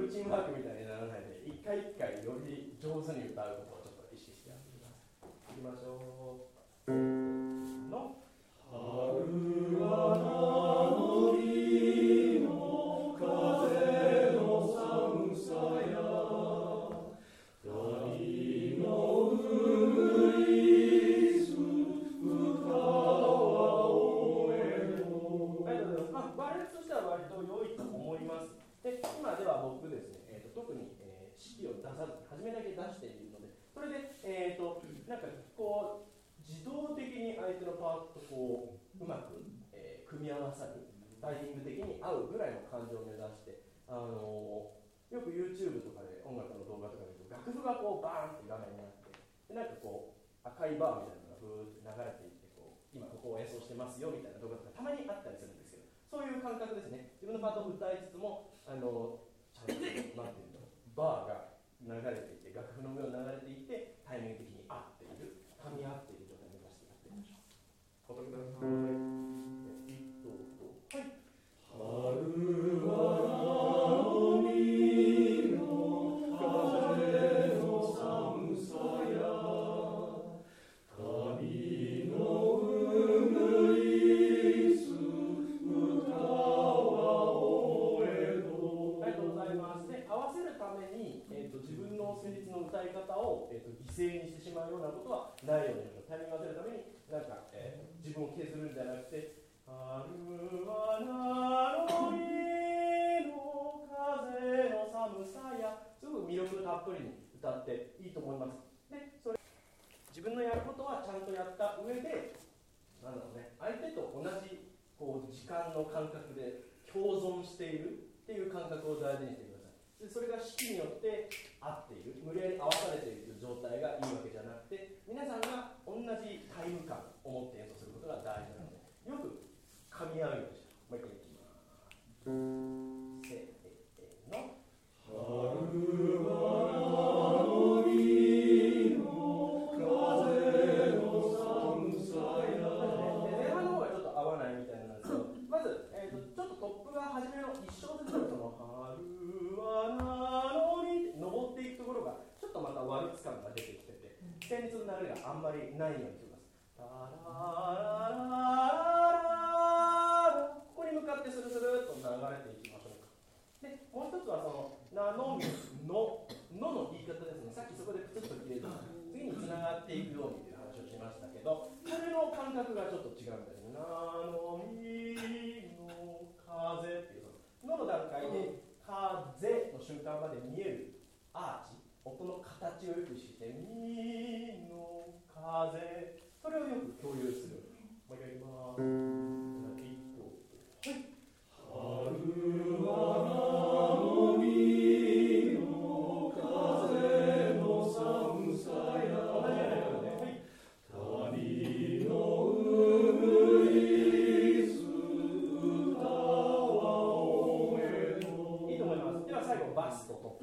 ルーチンワークみたいにならないで、一回一回より上手に歌うことをちょっと意識してやってください。いきましょう。の春は名のりの風の寒さや谷のういす歌は終えろ。ありがとうございます。バレエとしては割と良いと思います。で今では僕ですね、特に、指揮を出さず初めだけ出しているので、それで、なんかこう自動的に相手のパートとこううまく、組み合わさるタイミング的に合うぐらいの感情を目指して、よく YouTube とかで音楽の動画とかで楽譜がこうバーンって画面になって、でなんかこう赤いバーみたいなのがふーって流れていってこう今ここを演奏してますよみたいな動画とかたまにあったりするんですけど、そういう感覚ですね。自分のパートを歌いつつもちゃんとなんていうのバーが流れていって楽譜の上を流れていってタイミング的に合っている噛み合っている状態を目指してやってみましょう。お答えください。はい。春は海の風の寒さや谷のうぐいす歌は終えろ。ありがとうございます。で、合わせるために、自分の旋律の歌い方を、犠牲にしてしまうようなことはないようにしましょう。タイミングを合わせるためになんか、自分を削るんじゃなくて春は名のりの風の寒さや、すごく魅力たっぷりに歌っていいと思います。で、それ自分のやることはちゃんとやった上で、なんだろうね、相手と同じこう時間の感覚で共存しているっていう感覚を大事にしてください。でそれが指揮によって合っている、無理やり合わされているという状態がいいわけじゃなくて、皆さんが同じタイム感を持って演奏することが大事なので、よく噛み合うようにしましょう。もう一回いきます。せーの。春は名のりの風の寒さや。前半の方がちょっと合わないみたいなんですけど、まず、ちょっとトップが初めの一小節のその春は名のりって登っていくところがちょっとまたワルツ感が出てきてて、旋律の流れがあんまりないようにします。タララララ、ここに向かってスルスルっと流れていきましょうか。で、もう一つはその名のみの言い方ですね。さっきそこでプツッと切れた次につながっていくようにという話をしましたけど、それの感覚がちょっと違うんですね。名のみの風っていうその段階で風の瞬間まで見えるアーチ、音の形をよく意識してみの風、それをよく共有する。もう一回いきます。